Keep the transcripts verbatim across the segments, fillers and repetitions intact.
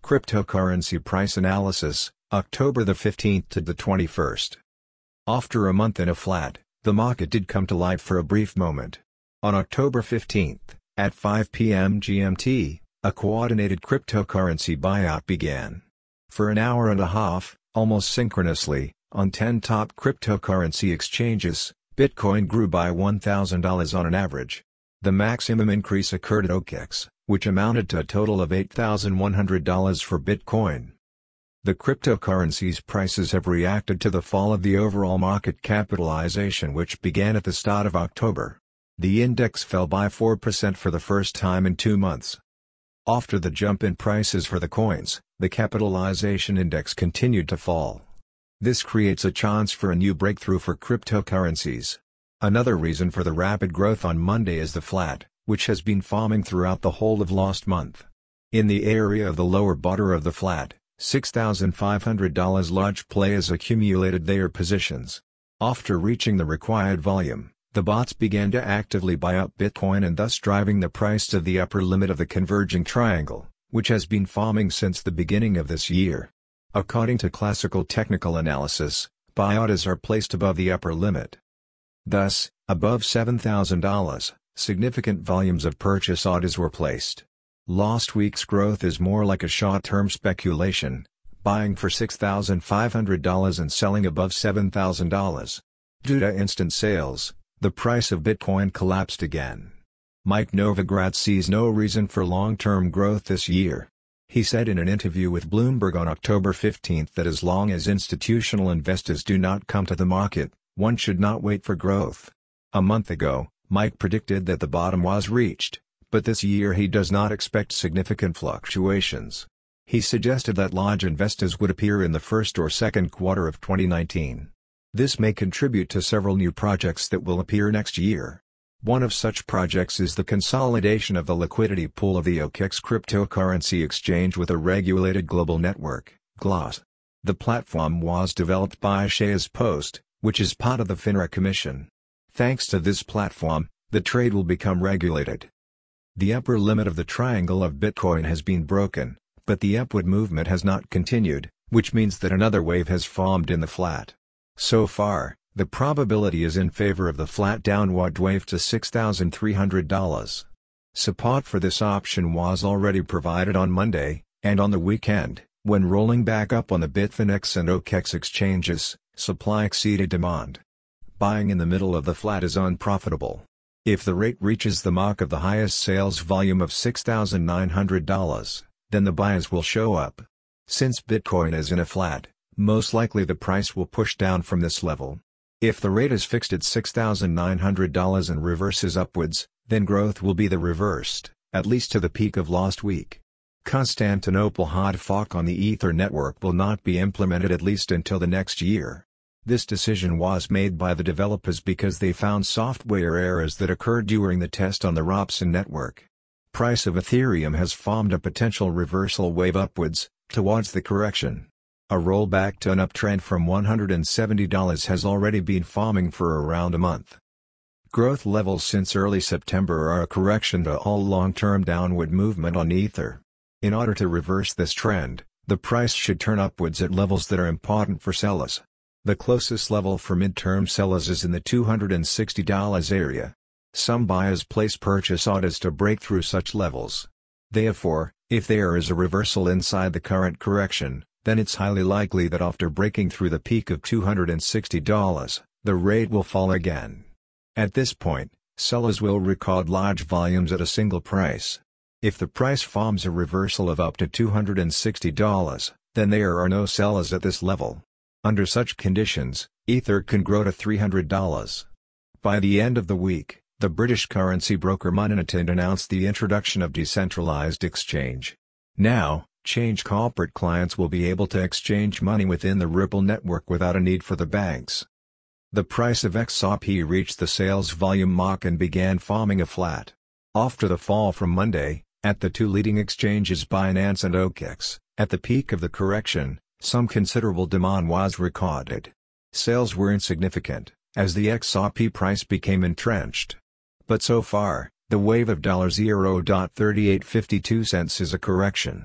Cryptocurrency Price Analysis, October the fifteenth to the twenty-first. After a month in a flat, the market did come to life for a brief moment. On October fifteenth, at five p m G M T, a coordinated cryptocurrency buyout began. For an hour and a half, almost synchronously, on ten top cryptocurrency exchanges, Bitcoin grew by one thousand dollars on an average. The maximum increase occurred at O K X, which amounted to a total of eight thousand one hundred dollars for Bitcoin. The cryptocurrency's prices have reacted to the fall of the overall market capitalization, which began at the start of October. The index fell by four percent for the first time in two months. After the jump in prices for the coins, the capitalization index continued to fall. This creates a chance for a new breakthrough for cryptocurrencies. Another reason for the rapid growth on Monday is the flat, which has been forming throughout the whole of last month. In the area of the lower border of the flat, six thousand five hundred dollars large players accumulated their positions. After reaching the required volume, the bots began to actively buy up Bitcoin and thus driving the price to the upper limit of the converging triangle, which has been forming since the beginning of this year. According to classical technical analysis, buy orders are placed above the upper limit. Thus, above seven thousand dollars. Significant volumes of purchase orders were placed. Last week's growth is more like a short-term speculation, buying for six thousand five hundred dollars and selling above seven thousand dollars. Due to instant sales, the price of Bitcoin collapsed again. Mike Novogratz sees no reason for long-term growth this year. He said in an interview with Bloomberg on October fifteenth that as long as institutional investors do not come to the market, one should not wait for growth. A month ago, Mike predicted that the bottom was reached, but this year he does not expect significant fluctuations. He suggested that large investors would appear in the first or second quarter of twenty nineteen. This may contribute to several new projects that will appear next year. One of such projects is the consolidation of the liquidity pool of the O K X cryptocurrency exchange with a regulated global network, G L O S. The platform was developed by Shares Post, which is part of the FINRA Commission. Thanks to this platform, the trade will become regulated. The upper limit of the triangle of Bitcoin has been broken, but the upward movement has not continued, which means that another wave has formed in the flat. So far, the probability is in favor of the flat downward wave to six thousand three hundred dollars. Support for this option was already provided on Monday, and on the weekend, when rolling back up on the Bitfinex and O K X exchanges, supply exceeded demand. Buying in the middle of the flat is unprofitable. If the rate reaches the mark of the highest sales volume of six thousand nine hundred dollars, then the buyers will show up. Since Bitcoin is in a flat, most likely the price will push down from this level. If the rate is fixed at six thousand nine hundred dollars and reverses upwards, then growth will be the reversed, at least to the peak of last week. Constantinople hard fork on the Ether network will not be implemented at least until the next year. This decision was made by the developers because they found software errors that occurred during the test on the Ropson network. Price of Ethereum has formed a potential reversal wave upwards, towards the correction. A rollback to an uptrend from one hundred seventy dollars has already been forming for around a month. Growth levels since early September are a correction to all long-term downward movement on Ether. In order to reverse this trend, the price should turn upwards at levels that are important for sellers. The closest level for mid-term sellers is in the two hundred sixty dollars area. Some buyers place purchase orders to break through such levels. Therefore, if there is a reversal inside the current correction, then it's highly likely that after breaking through the peak of two hundred sixty dollars, the rate will fall again. At this point, sellers will record large volumes at a single price. If the price forms a reversal of up to two hundred sixty dollars, then there are no sellers at this level. Under such conditions, Ether can grow to three hundred dollars. By the end of the week, the British currency broker Monetant announced the introduction of decentralized exchange. Now, Change corporate clients will be able to exchange money within the Ripple network without a need for the banks. The price of X R P reached the sales volume mark and began forming a flat. After the fall from Monday, at the two leading exchanges Binance and O K X, at the peak of the correction, some considerable demand was recorded. Sales were insignificant, as the X R P price became entrenched. But so far, the wave of zero point three eight five two cents is a correction.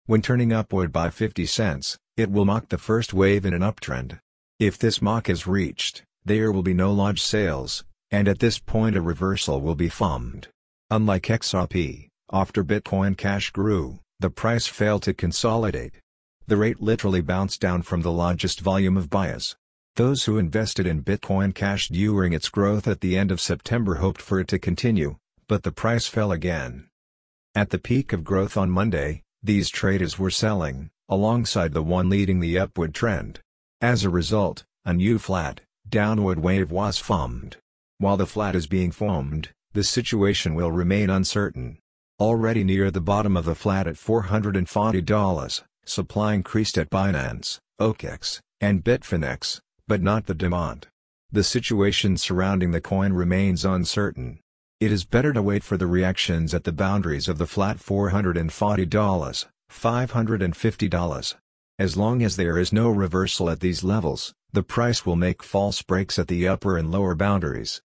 When turning upward by fifty cents, it will mark the first wave in an uptrend. If this mark is reached, there will be no large sales, and at this point a reversal will be formed. Unlike X R P, after Bitcoin Cash grew, the price failed to consolidate. The rate literally bounced down from the largest volume of buyers. Those who invested in Bitcoin Cash during its growth at the end of September hoped for it to continue, but the price fell again. At the peak of growth on Monday, these traders were selling, alongside the one leading the upward trend. As a result, a new flat, downward wave was formed. While the flat is being formed, the situation will remain uncertain. Already near the bottom of the flat at four hundred forty dollars, supply increased at Binance, O K X, and Bitfinex, but not the demand. The situation surrounding the coin remains uncertain. It is better to wait for the reactions at the boundaries of the flat four hundred forty dollars, five hundred fifty dollars. As long as there is no reversal at these levels, the price will make false breaks at the upper and lower boundaries.